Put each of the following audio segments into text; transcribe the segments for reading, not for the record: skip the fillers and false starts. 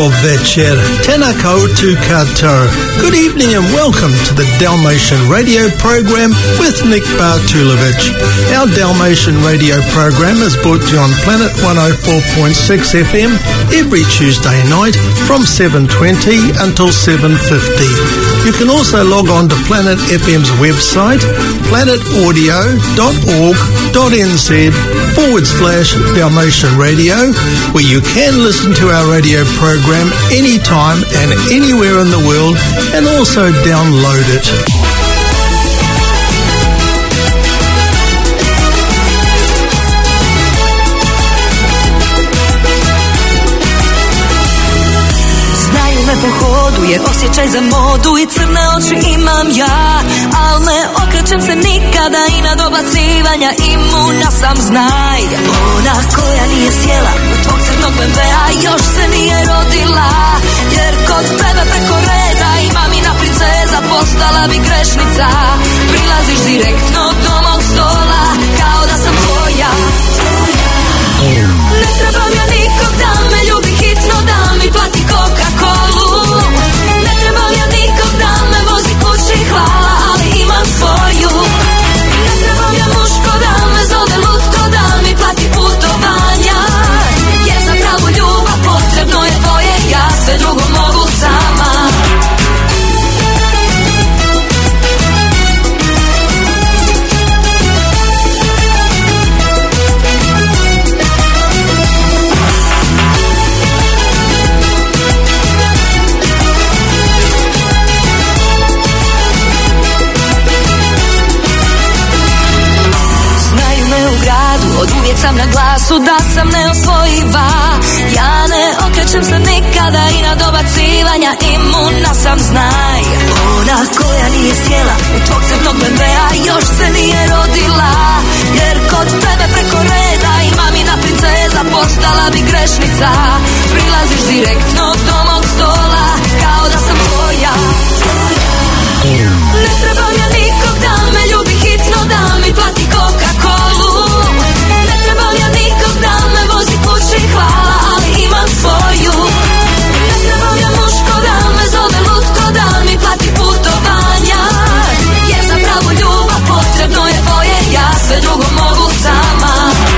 Dobro večer, Tenako Tukato. Good evening and welcome to the Dalmatian radio program with Nick Bartulovic. Our Dalmatian radio program is brought to you on Planet 104.6 FM every Tuesday night from 7:20 until 7:50. You can also log on to Planet FM's website, planetaudio.org.nz/Dalmatian Radio, where you can listen to our radio program anytime and anywhere in the world and also download it. Jer osjećaj za modu i crne oči imam ja, al ne okrećem se nikada i na dobacivanja imuna sam, znaj. Ona koja nije sjela u tvog crnog BMW-a još se nije rodila, jer kod tebe preko reda imamina princeza postala bi grešnica. Prilaziš direktno do mog stola kao da sam tvoja. Ne trebam ja nikog da me ljubi hitno, da mi plati Coca-Colu. Ne trebam ja nikog da me vozi kući, hvala, ali imam svoju. Ne trebam ja muško da me zove lutko, da mi plati putovanja, jer za pravu ljubav potrebno je tvoje, ja sve drugo mogu sama. Od uvijek sam na glasu da sam neosvojiva. Ja ne okrećem se nikada i na dobacivanja imuna sam, znaj. Ona koja nije sjela u tvog crnog BMW-a još se nije rodila, jer kod tebe preko reda imamina princeza postala bi grešnica. Prilaziš direktno do mog stola kao da sam tvoja. Ne trebam ja nikog da me ljubi hitno, da mi plati Coca-Colu. Ne trebam ja nikog da me vozi kući, hvala, ali imam svoju. Ne trebam ja muško da me zove lutko, da mi plati putovanja, jer za pravu ljubav potrebno je tvoje, ja sve drugo mogu sama.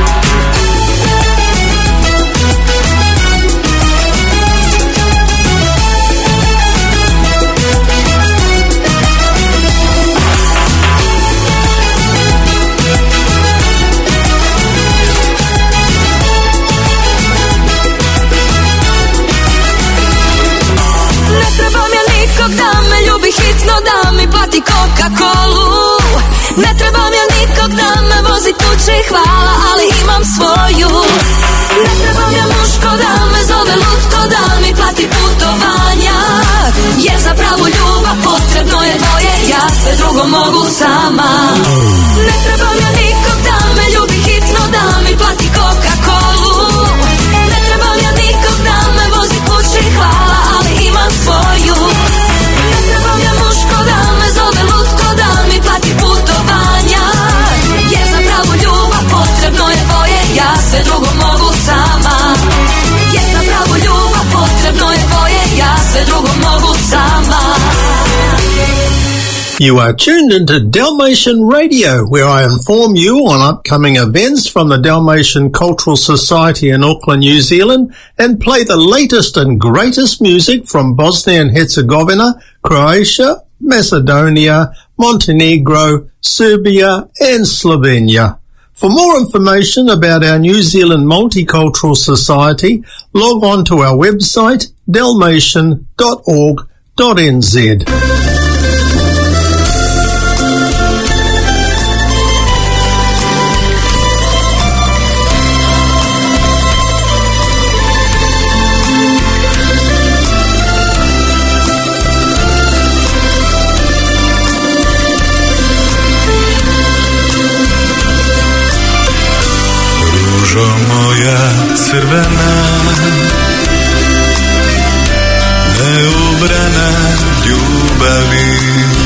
Da me ljubi hitno, da mi plati Coca-Colu. Ne trebam ja nikog da me vozi kući, hvala, ali imam svoju. Ne trebam ja muško da me zove lutko, da mi plati putovanja, jer za pravu ljubav potrebno je dvoje, ja sve drugo mogu sama. Ne trebam ja nikog da me ljubi hitno, da mi plati Coca-Colu. Ne trebam ja nikog da me vozi kući, hvala, ali imam svoju. Ne trebam ja muško da me zove lutko, da mi plati putovanja, jer za pravu ljubav potrebno je dvoje, ja sve drugo mogu sama. Jer za pravu ljubav potrebno je dvoje, ja sve drugo mogu sama. You are tuned into Dalmatian Radio, where I inform you on upcoming events from the Dalmatian Cultural Society in Auckland, New Zealand, and play the latest and greatest music from Bosnia and Herzegovina, Croatia, Macedonia, Montenegro, Serbia, and Slovenia. For more information about our New Zealand Multicultural Society, log on to our website, dalmatian.org.nz. Ružo moja crvena, neubrana ljubavi,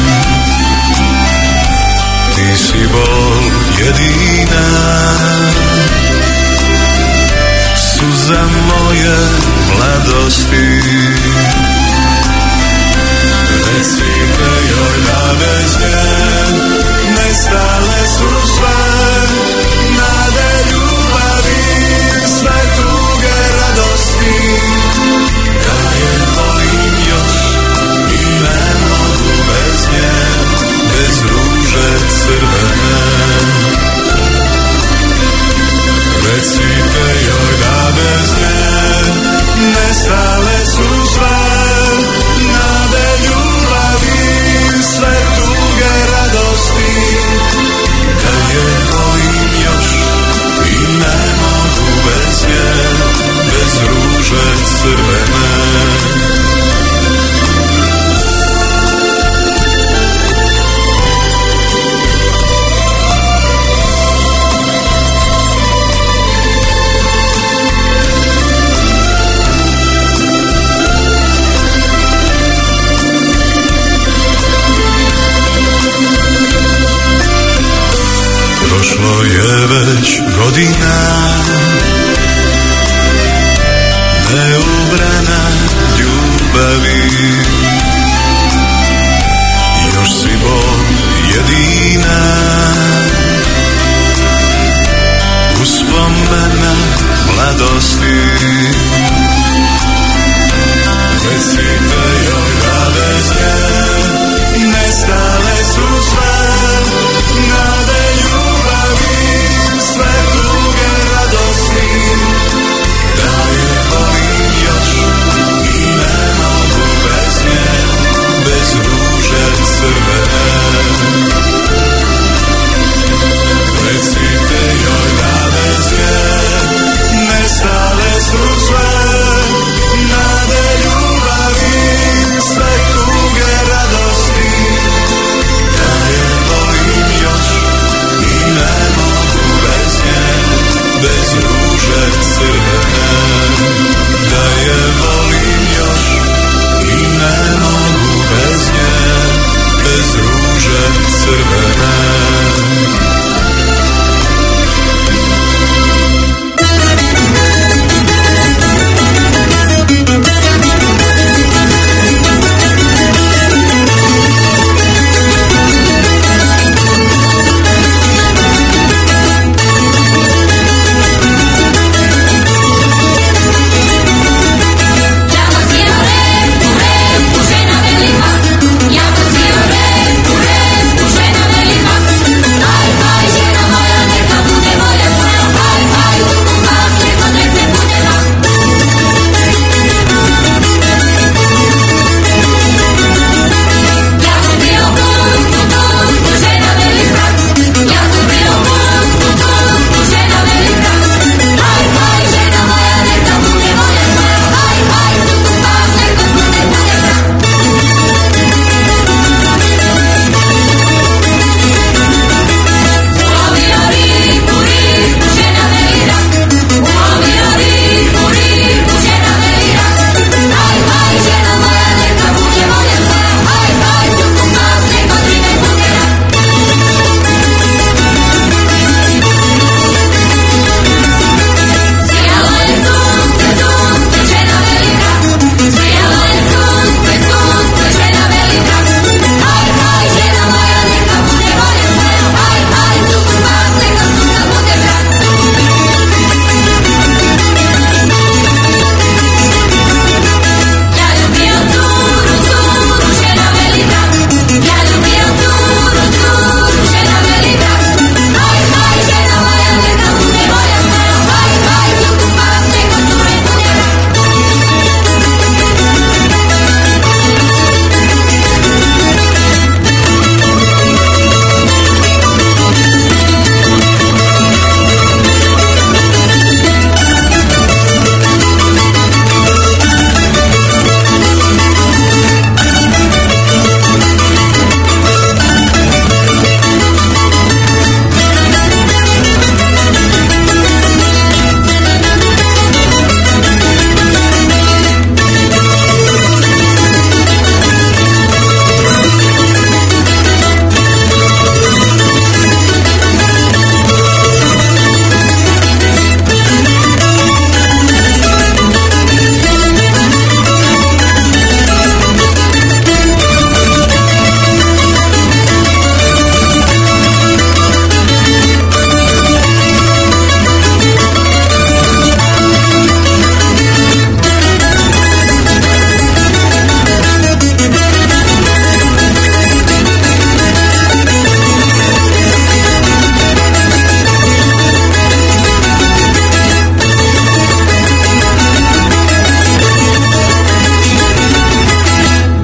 ti si bol jedina, suza moja mladosti. Recite joj da bez nje nestale su sve nade, ljubavi, sve tuge, radosti. Ja je volim još i ne mogu bez nje, bez ruže crvene. Recite joj da bez nje nestale su sve nade, ljubavi, sve tuge, radosti. Ja je volim još i ne mogu bez nje, bez ruže crvene. Prošlo je već godina, neubrana ljubavi. Još si bol jedina, uspomena mladosti. Recite joj da bez nje nestale su sve nade, ljubavi, sve tuge, radosti. Da je volim još i ne mogu bez nje,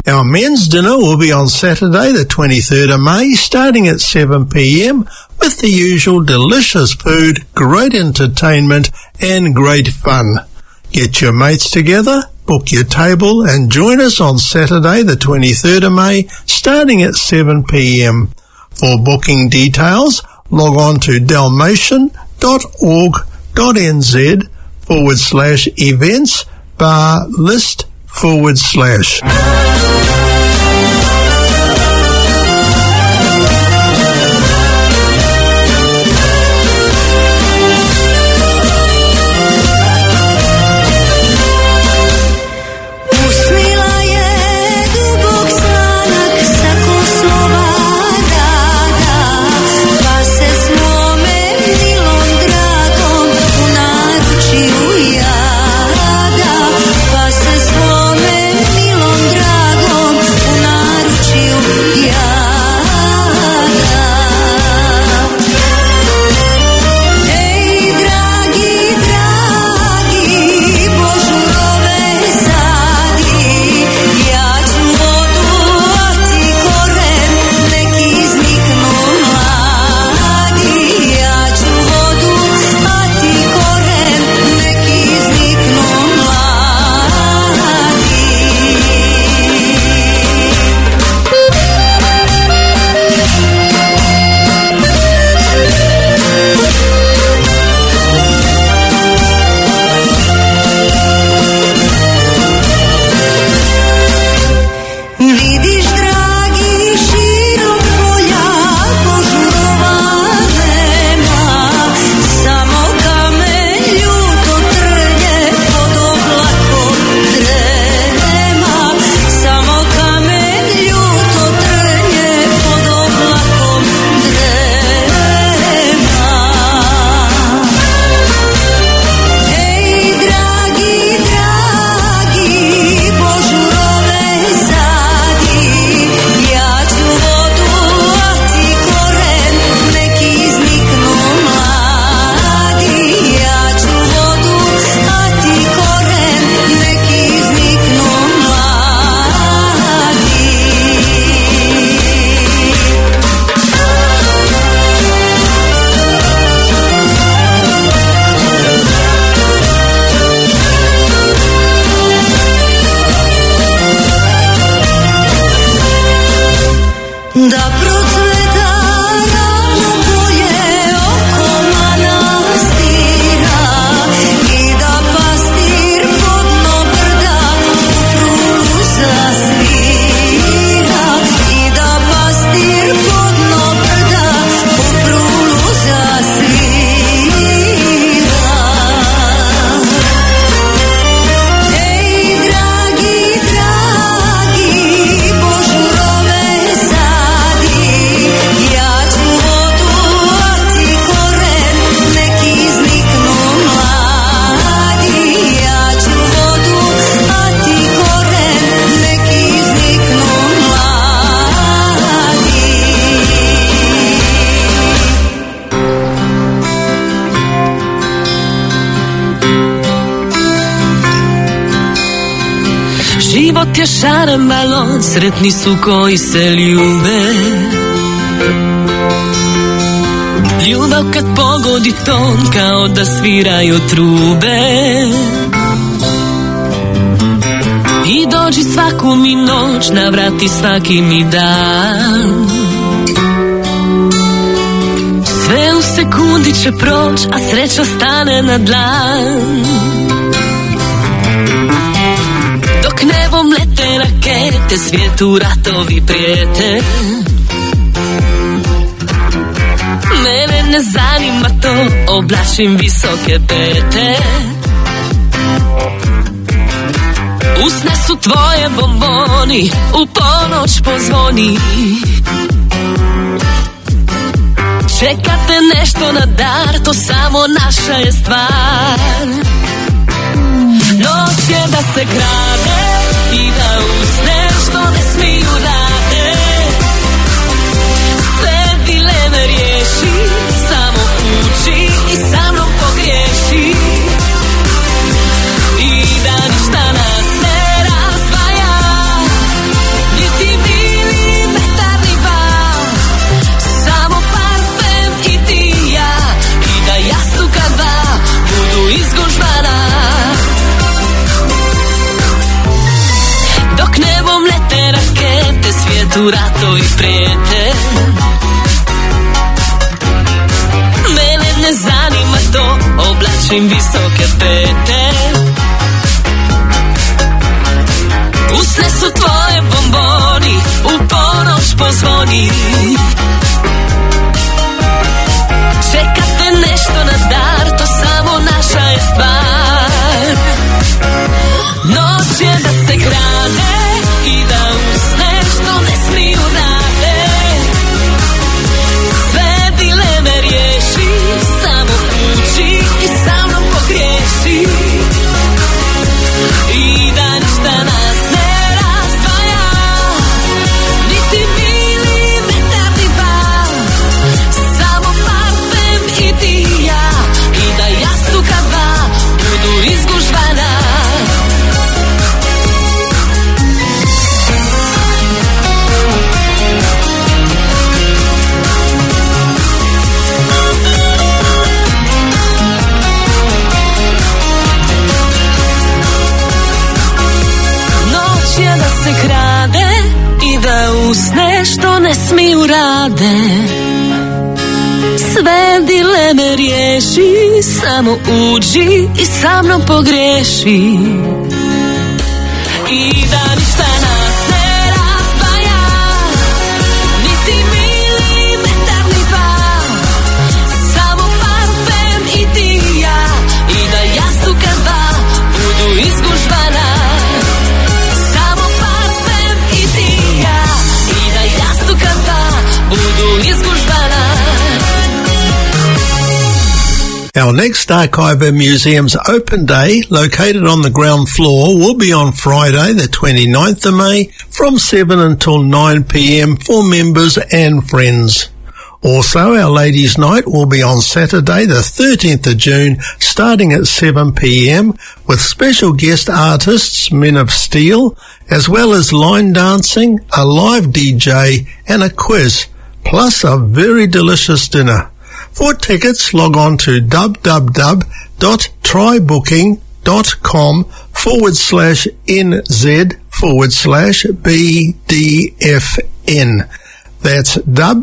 Our men's dinner will be on Saturday the 23rd of May, starting at 7 p.m, with the usual delicious food, great entertainment and great fun. Get your mates together, book your table and join us on Saturday the 23rd of May, starting at 7 p.m. For booking details, log on to dalmatian.org.nz/events/list/. Život je šaren balon, sretni su koji se ljube. Ljubav kad pogodi ton, kao da sviraju trube. I dođi svaku mi noć, navrati svaki mi dan. Sve u sekundi će proć, a sreća stane na dlan. Dok nebom lete rakete, svijetu ratovi prijete. Mene ne zanima to, oblačim visoke pete. Usne su tvoje bomboni, u ponoć pozvoni. Čekate nešto na dar, to samo naša je stvar. Noć je da se grade i da usne što ne smiju rade. Sve dileme riješi, samo uči i sa mnom pogriješi. I da ništa nas ne razdvaja, maturato i prijete. Mene ne zanima to, oblačim visoke pete. Usne su tvoje bomboni, u ponoć pozvoni. Čekate nešto na dar, to samo naša je stvar. Noć je da se grade i da usne što ne smiju rade. Sve dileme riješi, samo uči i sa mnom pogriješi. I da ništa nas ne razdvaja, niti milimetar ni dva. Samo parfem i ti i ja, i da jastuka dva budu izgužvana. Da se krade i da usne što ne smiju rade. Sve dileme riješi, samo uđi i sa mnom pogriješi. I da ništa nas ne razdvaja, niti milimetar ni dva. Samo parfem i ti i ja, i da jastuka dva budu izgužvana. Our next Archive Museum's open day, located on the ground floor, will be on Friday, the 29th of May, from 7 until 9 p.m. for members and friends. Also, our Ladies' Night will be on Saturday, the 13th of June, starting at 7 p.m, with special guest artists, Men of Steel, as well as line dancing, a live DJ, and a quiz, plus a very delicious dinner. For tickets, log on to www.trybooking.com/NZ/BDFN. That's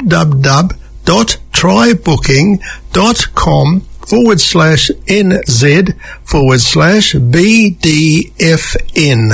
www.trybooking.com/NZ/BDFN.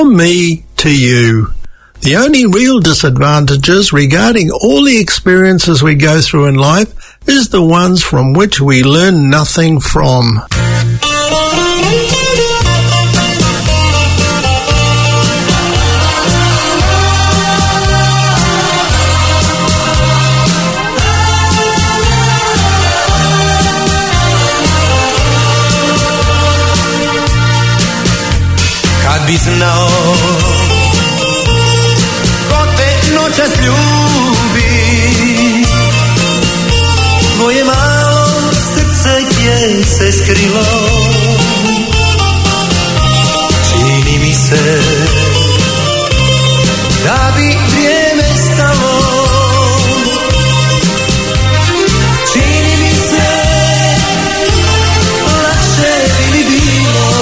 From me to you. The only real disadvantages regarding all the experiences we go through in life is the ones from which we learn nothing from. Kad bi znao ko te noćas ljubi, tvoje malo srce gdje se skrilo, čini mi se da bi vrijeme stalo, čini mi se lakše bi mi bilo.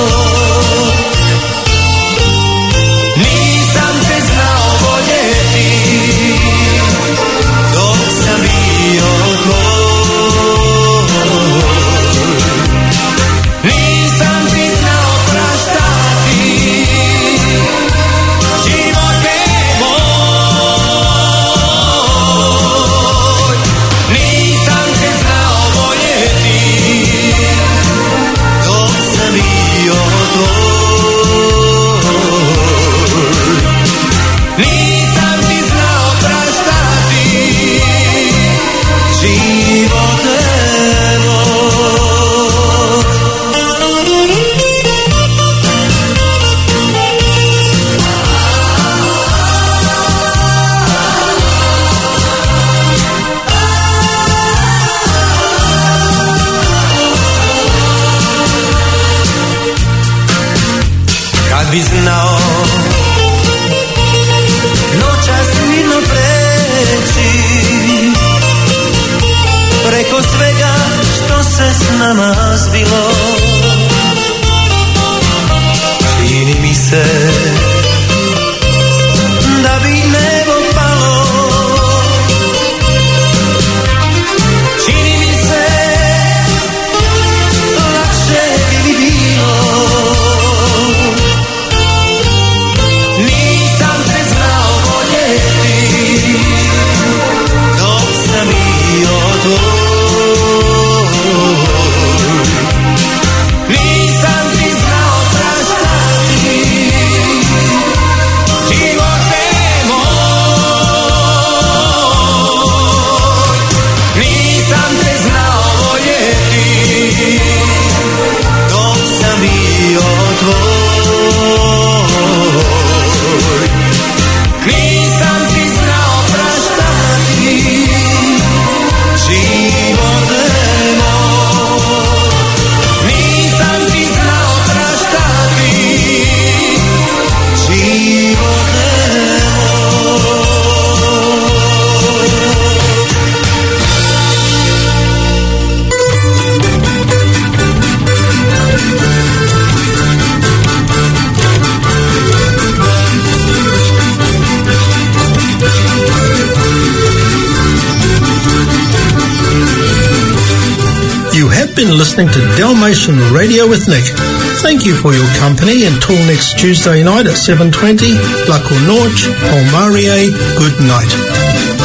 Bi znao noćas mirno preći preko svega što se s nama zbilo, čini mi se da bi nebo palo, čini mi se lakše bi mi bilo. Been listening to Dalmatian Radio with Nick. Thank you for your company. Until next Tuesday night at 7:20, Lako Norch, Polmarie, good night.